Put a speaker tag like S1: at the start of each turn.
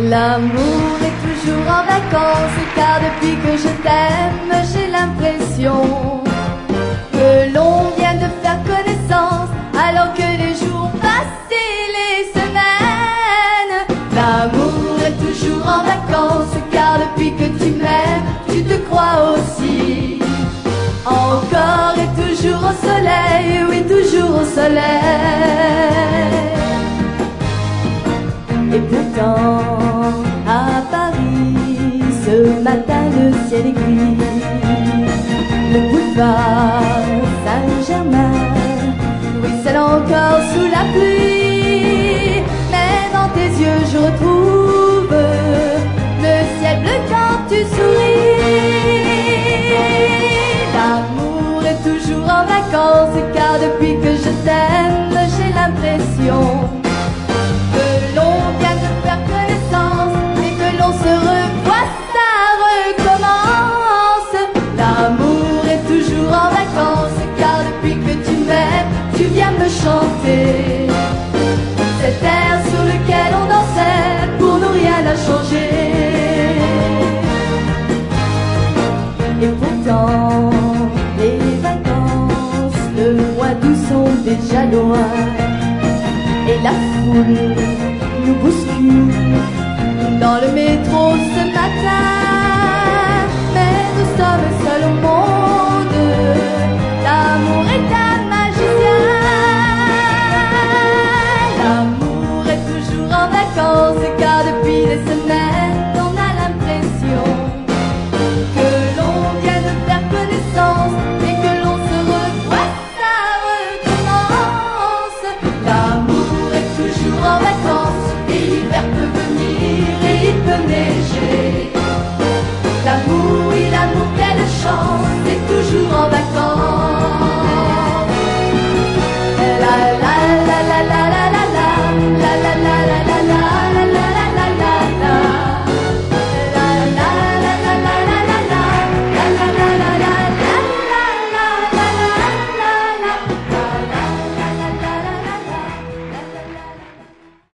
S1: L'amour est toujours en vacances, car depuis que je t'aime, j'ai l'impression que l'on vient de faire connaissance, alors que les jours passent et les semaines. L'amour est toujours en vacances, car depuis que tu m'aimes, tu te crois aussi encore et toujours au soleil, oui, toujours au soleil. Et pourtant, à Paris, ce matin le ciel est gris. Le boulevard Saint-Germain ruisselle encore sous la pluie. Mais dans tes yeux je retrouve le ciel bleu quand tu souris. L'amour est toujours en vacances, car depuis que je t'aime, j'ai l'impression que l'on vient de faire connaissance et que l'on se revoit, ça recommence. L'amour est toujours en vacances, car depuis que tu m'aimes, tu viens me chanter cet air sur lequel on dansait, pour nous rien n'a changé. Et pourtant, les vacances, le mois d'août sont déjà loin, et la foule nous bouscule dans le métro ce matin. Mais nous sommes seuls au monde, l'amour est un magicien. L'amour